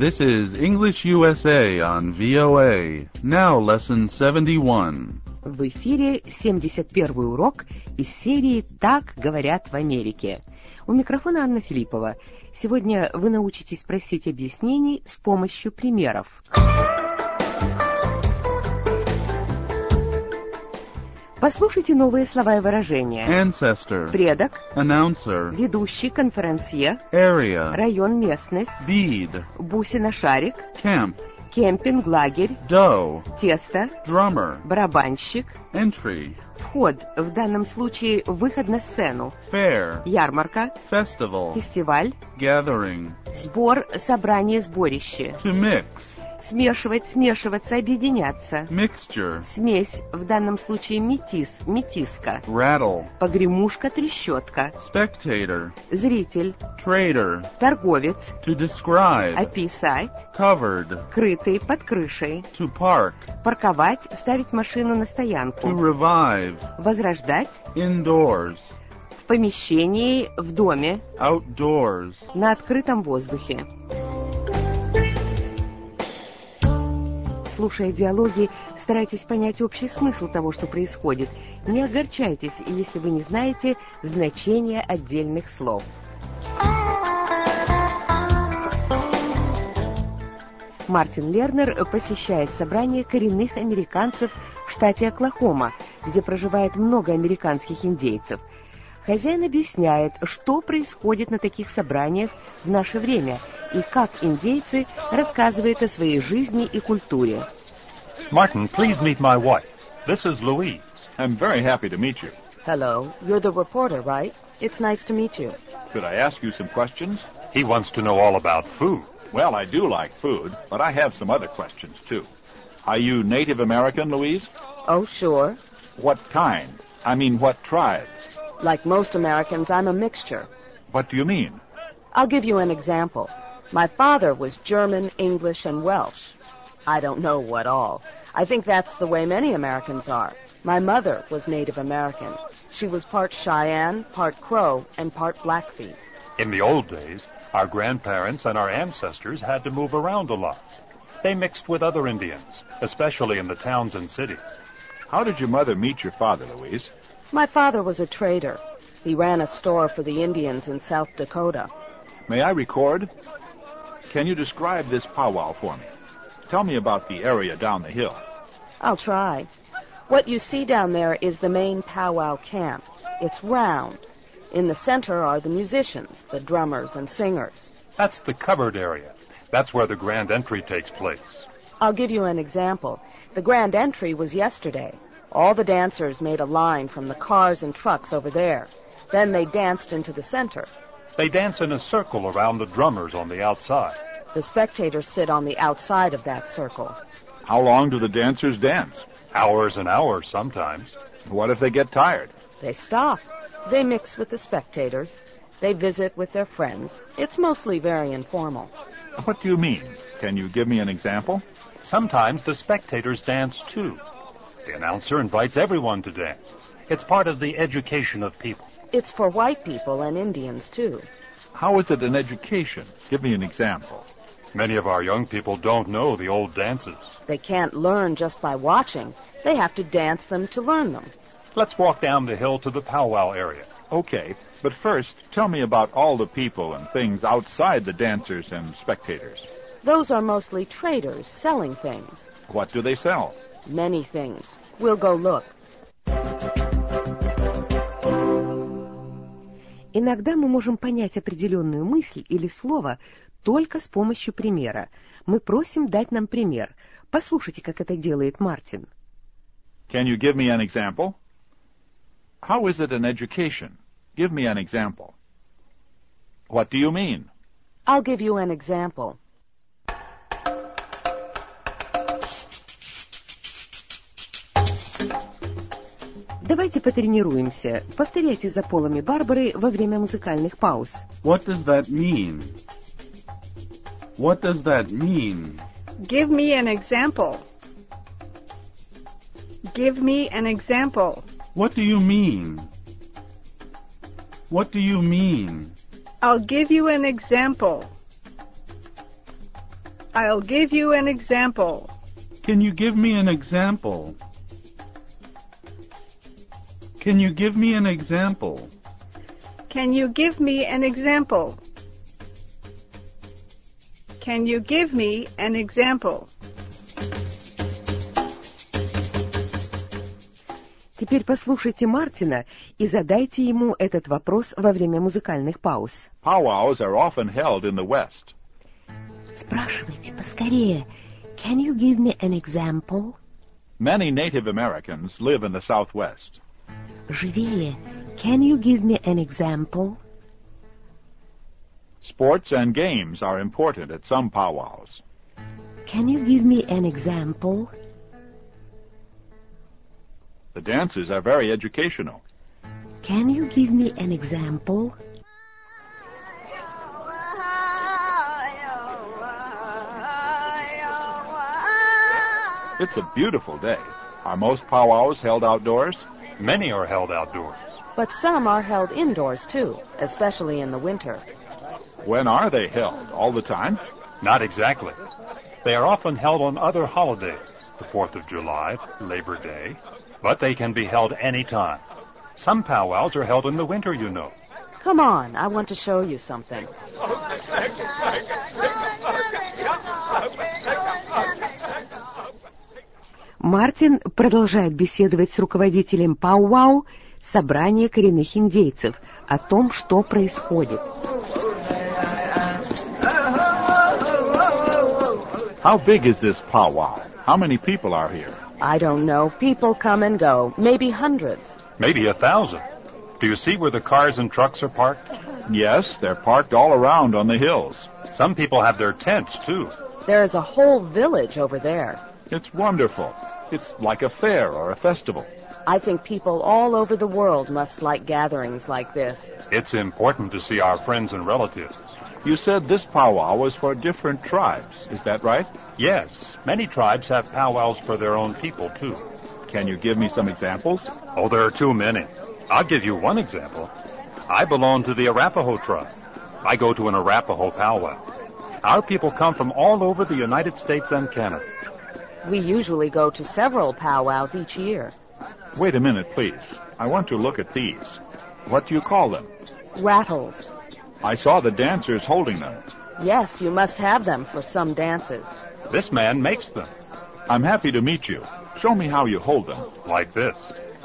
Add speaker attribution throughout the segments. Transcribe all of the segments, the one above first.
Speaker 1: This is English USA on VOA. Now lesson 71.
Speaker 2: В эфире 71-й урок из серии «Так говорят в Америке». У микрофона Анна Филиппова. Сегодня вы научитесь просить объяснений с помощью примеров. Послушайте новые слова и выражения.
Speaker 1: Ancestor.
Speaker 2: Предок.
Speaker 1: Announcer.
Speaker 2: Ведущий, конферансье.
Speaker 1: Area.
Speaker 2: Район, местность.
Speaker 1: Bead.
Speaker 2: Бусина-шарик.
Speaker 1: Camp.
Speaker 2: Кемпинг, лагерь.
Speaker 1: Dough.
Speaker 2: Тесто.
Speaker 1: Drummer.
Speaker 2: Барабанщик.
Speaker 1: Entry.
Speaker 2: Вход, в данном случае выход на сцену.
Speaker 1: Fair.
Speaker 2: Ярмарка.
Speaker 1: Festival.
Speaker 2: Фестиваль.
Speaker 1: Gathering.
Speaker 2: Сбор, собрание, сборище.
Speaker 1: To mix.
Speaker 2: Смешивать, смешиваться, объединяться.
Speaker 1: Mixture.
Speaker 2: Смесь, в данном случае метис, метиска.
Speaker 1: Rattle.
Speaker 2: Погремушка, трещотка.
Speaker 1: Spectator.
Speaker 2: Зритель.
Speaker 1: Trader.
Speaker 2: Торговец.
Speaker 1: To describe.
Speaker 2: Описать.
Speaker 1: Covered.
Speaker 2: Крытый, под крышей.
Speaker 1: To park.
Speaker 2: Парковать, ставить машину на стоянку.
Speaker 1: To revive.
Speaker 2: Возрождать.
Speaker 1: Indoors.
Speaker 2: В помещении, в доме.
Speaker 1: Outdoors.
Speaker 2: На открытом воздухе. Слушая диалоги, старайтесь понять общий смысл того, что происходит. Не огорчайтесь, если вы не знаете значения отдельных слов. Мартин Лернер посещает собрание коренных американцев в штате Оклахома, где проживает много американских индейцев. Хозяин объясняет, что происходит на таких собраниях в наше время и как индейцы рассказывают о своей жизни и культуре.
Speaker 3: Martin, please meet my wife. This is Louise.
Speaker 4: I'm very happy to meet you.
Speaker 2: Hello, you're the reporter, right? It's nice to meet you.
Speaker 4: Could I ask you some questions?
Speaker 3: He wants to know all about food.
Speaker 4: Well, I do like food, but I have some other questions, too. Are you Native American, Louise?
Speaker 5: Oh, sure.
Speaker 4: What kind? I mean, what tribe?
Speaker 5: Like most Americans, I'm a mixture.
Speaker 4: What do you mean?
Speaker 5: I'll give you an example. My father was German, English, and Welsh. I don't know what all. I think that's the way many Americans are. My mother was Native American. She was part Cheyenne, part Crow, and part Blackfeet.
Speaker 3: In the old days, our grandparents and our ancestors had to move around a lot. They mixed with other Indians, especially in the towns and cities.
Speaker 4: How did your mother meet your father, Louise?
Speaker 5: My father was a trader. He ran a store for the Indians in South Dakota.
Speaker 4: May I record? Can you describe this powwow for me? Tell me about the area down the hill.
Speaker 5: I'll try. What you see down there is the main powwow camp. It's round. In the center are the musicians, the drummers and singers.
Speaker 3: That's the covered area. That's where the grand entry takes place.
Speaker 5: I'll give you an example. The grand entry was yesterday. All the dancers made a line from the cars and trucks over there. Then they danced into the center.
Speaker 3: They dance in a circle around the drummers on the outside.
Speaker 5: The spectators sit on the outside of that circle.
Speaker 4: How long do the dancers dance?
Speaker 3: Hours and hours sometimes.
Speaker 4: What if they get tired?
Speaker 5: They stop. They mix with the spectators. They visit with their friends. It's mostly very informal.
Speaker 4: What do you mean? Can you give me an example?
Speaker 3: Sometimes the spectators dance too. The announcer invites everyone to dance. It's part of the education of people.
Speaker 5: It's for white people and Indians, too.
Speaker 4: How is it an education? Give me an example.
Speaker 3: Many of our young people don't know the old dances.
Speaker 5: They can't learn just by watching. They have to dance them to learn them.
Speaker 3: Let's walk down the hill to the powwow area.
Speaker 4: Okay, but first, tell me about all the people and things outside the dancers and spectators.
Speaker 5: Those are mostly traders selling things.
Speaker 4: What do they sell?
Speaker 5: Many things. We'll go look.
Speaker 2: Иногда мы можем понять определенную мысль или слово только с помощью примера. Мы просим дать нам пример. Послушайте, как это делает Мартин.
Speaker 4: Can you give me an example? How is it an education? Give me an example. What do you mean?
Speaker 5: I'll give you an example.
Speaker 2: Давайте потренируемся. Повторяйте за Полом и Барбарой во время музыкальных пауз.
Speaker 1: What does that mean? What does that mean?
Speaker 6: Give me an example. Give me an example.
Speaker 1: What do you mean? What do you mean?
Speaker 6: I'll give you an example. I'll give you an example.
Speaker 1: Can you give me an example? Can you give me an example?
Speaker 6: Can you give me an example? Can you give me an example?
Speaker 2: Теперь послушайте Мартина и задайте ему этот вопрос во время музыкальных пауз.
Speaker 4: Powwows are often held in the West.
Speaker 2: Спрашивайте поскорее. Can you give me an example?
Speaker 4: Many Native Americans live in the Southwest.
Speaker 2: Живее. Can you give me an example?
Speaker 4: Sports and games are important at some powwows.
Speaker 2: Can you give me an example?
Speaker 4: The dances are very educational.
Speaker 2: Can you give me an example?
Speaker 4: It's a beautiful day. Are most powwows held outdoors?
Speaker 3: Many are held outdoors.
Speaker 5: But some are held indoors, too, especially in the winter.
Speaker 4: When are they held? All the time?
Speaker 3: Not exactly. They are often held on other holidays, the 4th of July, Labor Day, but they can be held any time. Some powwows are held in the winter, you know.
Speaker 5: Come on, I want to show you something.
Speaker 2: Мартин продолжает беседовать с руководителем пау-вау собрания коренных индейцев о том, что происходит.
Speaker 4: How big is this powwow? How many people are here?
Speaker 5: I don't know. People come and go. Maybe hundreds.
Speaker 3: Maybe 1,000. Do you see where the cars and trucks are parked?
Speaker 4: Yes, they're parked all around on the hills.
Speaker 3: Some people have their tents, too.
Speaker 5: There is a whole village over there.
Speaker 4: It's wonderful. It's like a fair or a festival.
Speaker 5: I think people all over the world must like gatherings like this.
Speaker 3: It's important to see our friends and relatives.
Speaker 4: You said this powwow was for different tribes. Is that right?
Speaker 3: Yes, many tribes have powwows for their own people, too.
Speaker 4: Can you give me some examples?
Speaker 3: Oh, there are too many. I'll give you one example. I belong to the Arapaho tribe. I go to an Arapaho powwow. Our people come from all over the United States and Canada.
Speaker 5: We usually go to several powwows each year.
Speaker 4: Wait a minute, please. I want to look at these. What do you call them?
Speaker 5: Rattles.
Speaker 4: I saw the dancers holding them.
Speaker 5: Yes, you must have them for some dances.
Speaker 3: This man makes them.
Speaker 4: I'm happy to meet you. Show me how you hold them.
Speaker 3: Like this.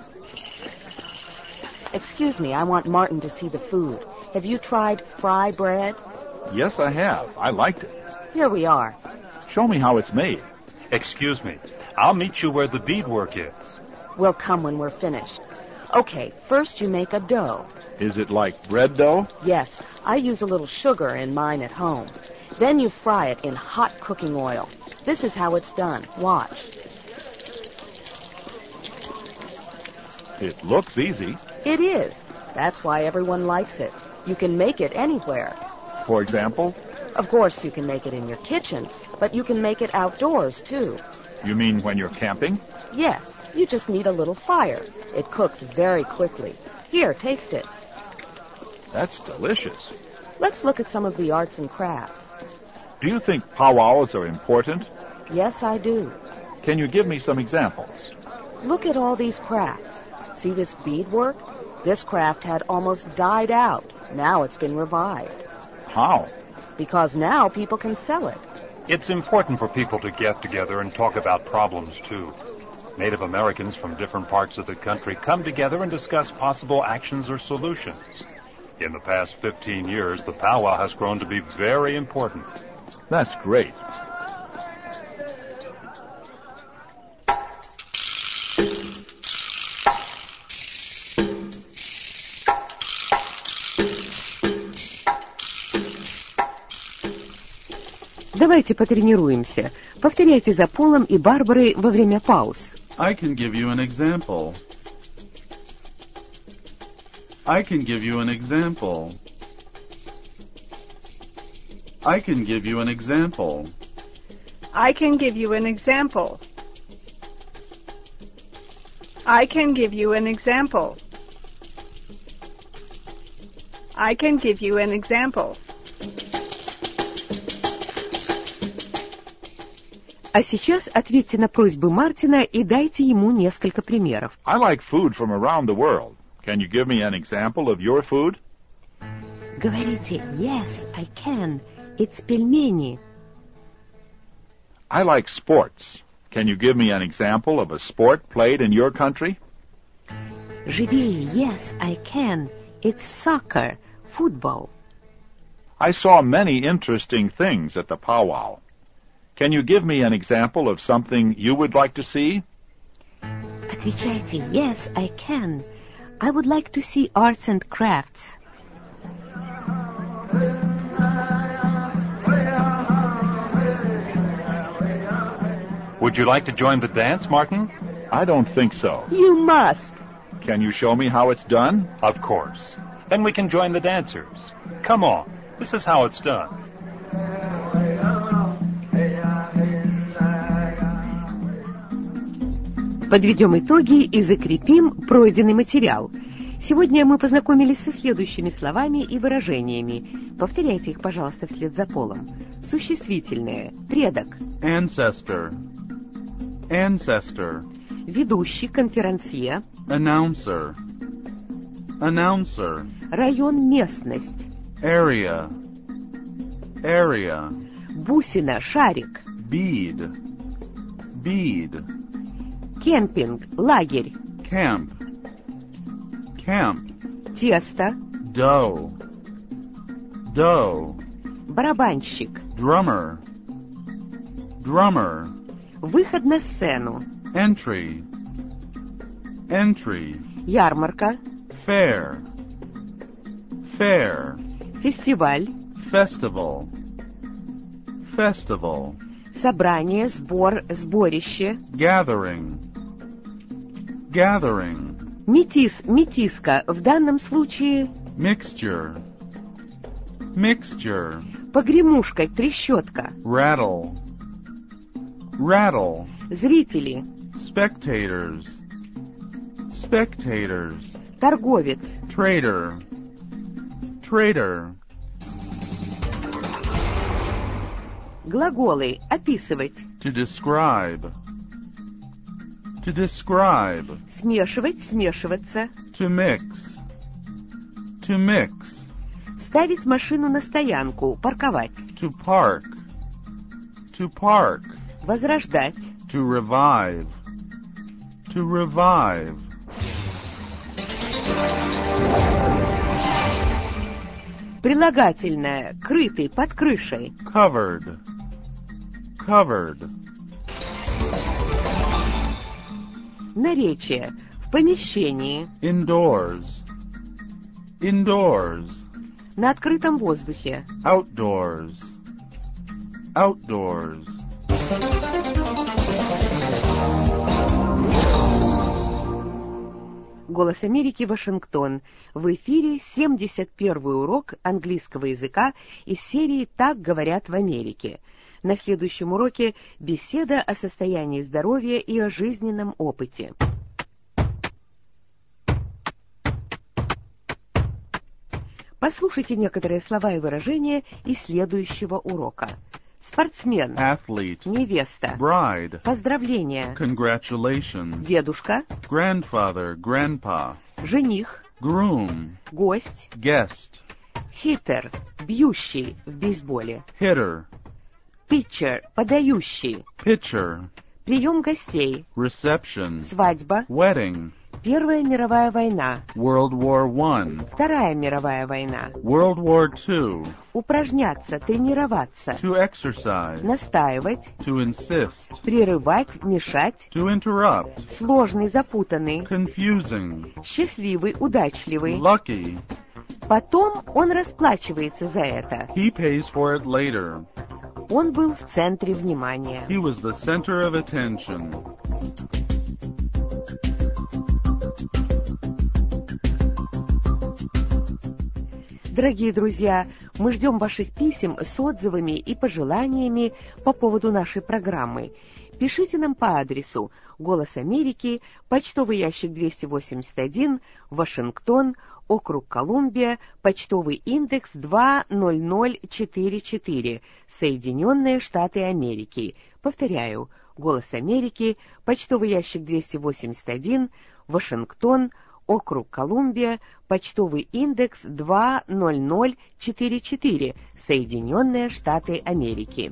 Speaker 5: Excuse me, I want Martin to see the food. Have you tried fry bread?
Speaker 4: Yes, I have. I liked it.
Speaker 5: Here we are.
Speaker 4: Show me how it's made.
Speaker 3: Excuse me. I'll meet you where the beadwork is.
Speaker 5: We'll come when we're finished. Okay, first you make a dough.
Speaker 4: Is it like bread dough?
Speaker 5: Yes, I use a little sugar in mine at home. Then you fry it in hot cooking oil. This is how it's done. Watch.
Speaker 4: It looks easy.
Speaker 5: It is. That's why everyone likes it. You can make it anywhere.
Speaker 4: For example?
Speaker 5: Of course, you can make it in your kitchen, but you can make it outdoors, too.
Speaker 4: You mean when you're camping?
Speaker 5: Yes, you just need a little fire. It cooks very quickly. Here, taste it.
Speaker 4: That's delicious.
Speaker 5: Let's look at some of the arts and crafts.
Speaker 4: Do you think powwows are important?
Speaker 5: Yes, I do.
Speaker 4: Can you give me some examples?
Speaker 5: Look at all these crafts. See this beadwork? This craft had almost died out. Now it's been revived.
Speaker 4: How?
Speaker 5: Because now people can sell it.
Speaker 3: It's important for people to get together and talk about problems, too. Native Americans from different parts of the country come together and discuss possible actions or solutions. In the past 15 years, the powwow has grown to be very important.
Speaker 4: That's great.
Speaker 2: Давайте потренируемся. Повторяйте за Полом и Барбарой во время пауз.
Speaker 1: I can give you an example. I can give you an example. I can give you an example.
Speaker 6: I can give you an example. I can give you an example. I can give you an example.
Speaker 2: А сейчас ответьте на просьбы Мартина и дайте ему несколько примеров.
Speaker 4: I like food from around the world. Can you give me an example of your food?
Speaker 2: Говорите «Yes, I can». It's пельмени.
Speaker 4: I like sports. Can you give me an example of a sport played in your country?
Speaker 2: Живее «Yes, I can». It's soccer, football.
Speaker 4: I saw many interesting things at the powwow. Can you give me an example of something you would like to see?
Speaker 2: Отвечайте «Yes, I can». I would like to see arts and crafts.
Speaker 3: Would you like to join the dance, Martin?
Speaker 4: I don't think so.
Speaker 5: You must.
Speaker 4: Can you show me how it's done?
Speaker 3: Of course. Then we can join the dancers. Come on. This is how it's done.
Speaker 2: Подведем итоги и закрепим пройденный материал. Сегодня мы познакомились со следующими словами и выражениями. Повторяйте их, пожалуйста, вслед за Полом. Существительное. Предок.
Speaker 1: Ancestor. Ancestor.
Speaker 2: Ведущий, конферансье.
Speaker 1: Announcer. Announcer.
Speaker 2: Район, местность.
Speaker 1: Area. Area.
Speaker 2: Бусина, шарик.
Speaker 1: Bead. Bead.
Speaker 2: Кемпинг, лагерь.
Speaker 1: Camp. Camp.
Speaker 2: Тесто.
Speaker 1: Dough. Dough.
Speaker 2: Барабанщик.
Speaker 1: Drummer. Drummer.
Speaker 2: Выход на сцену.
Speaker 1: Entry. Entry.
Speaker 2: Ярмарка.
Speaker 1: Fair. Fair.
Speaker 2: Фестиваль.
Speaker 1: Festival. Festival.
Speaker 2: Собрание, сбор, сборище.
Speaker 1: Gathering. Gathering.
Speaker 2: Метис, метиска. В данном случае
Speaker 1: Mixture. Mixture.
Speaker 2: погремушка, трещотка.
Speaker 1: Rattle. Rattle.
Speaker 2: Зрители.
Speaker 1: Spectators. Spectators.
Speaker 2: Торговец.
Speaker 1: Trader. Trader.
Speaker 2: Глаголы. Описывать.
Speaker 1: To describe. To describe.
Speaker 2: Смешивать, смешиваться.
Speaker 1: To mix. To mix.
Speaker 2: Ставить машину на стоянку. Парковать.
Speaker 1: To park. To park.
Speaker 2: Возрождать.
Speaker 1: To revive. To revive.
Speaker 2: Прилагательное. Крытый, под крышей.
Speaker 1: Covered. Covered.
Speaker 2: Наречие. В помещении.
Speaker 1: Indoors. Indoors.
Speaker 2: На открытом воздухе.
Speaker 1: Outdoors. Outdoors.
Speaker 2: Голос Америки, Вашингтон. В эфире 71-й урок английского языка из серии «Так говорят в Америке». На следующем уроке беседа о состоянии здоровья и о жизненном опыте. Послушайте некоторые слова и выражения из следующего урока. Спортсмен.
Speaker 1: Athlete.
Speaker 2: Невеста.
Speaker 1: Bride.
Speaker 2: Поздравления.
Speaker 1: Congratulations.
Speaker 2: Дедушка.
Speaker 1: Grandfather. Grandpa.
Speaker 2: Жених.
Speaker 1: Groom.
Speaker 2: Гость.
Speaker 1: Guest.
Speaker 2: Хиттер. Бьющий в бейсболе.
Speaker 1: Hitter.
Speaker 2: Питчер. Подающий.
Speaker 1: Pitcher.
Speaker 2: Прием гостей.
Speaker 1: Reception.
Speaker 2: Свадьба.
Speaker 1: Wedding.
Speaker 2: Первая мировая война.
Speaker 1: World War I.
Speaker 2: Вторая мировая война.
Speaker 1: World War II.
Speaker 2: Упражняться, тренироваться.
Speaker 1: To exercise.
Speaker 2: Настаивать.
Speaker 1: To insist.
Speaker 2: Прерывать, мешать.
Speaker 1: To interrupt.
Speaker 2: Сложный, запутанный.
Speaker 1: Confusing.
Speaker 2: Счастливый, удачливый.
Speaker 1: Lucky.
Speaker 2: Потом он расплачивается за это.
Speaker 1: He pays for it later.
Speaker 2: Он был в центре внимания.
Speaker 1: He was the center of attention.
Speaker 2: Дорогие друзья, мы ждем ваших писем с отзывами и пожеланиями по поводу нашей программы. Пишите нам по адресу «Голос Америки», почтовый ящик 281, Вашингтон, округ Колумбия, почтовый индекс 20044, Соединенные Штаты Америки. Повторяю, «Голос Америки», почтовый ящик 281, Вашингтон, округ Колумбия, почтовый индекс 20044, Соединенные Штаты Америки.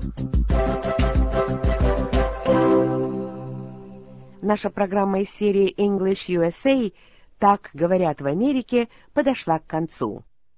Speaker 2: Наша программа из серии English USA «Так говорят в Америке» подошла к концу.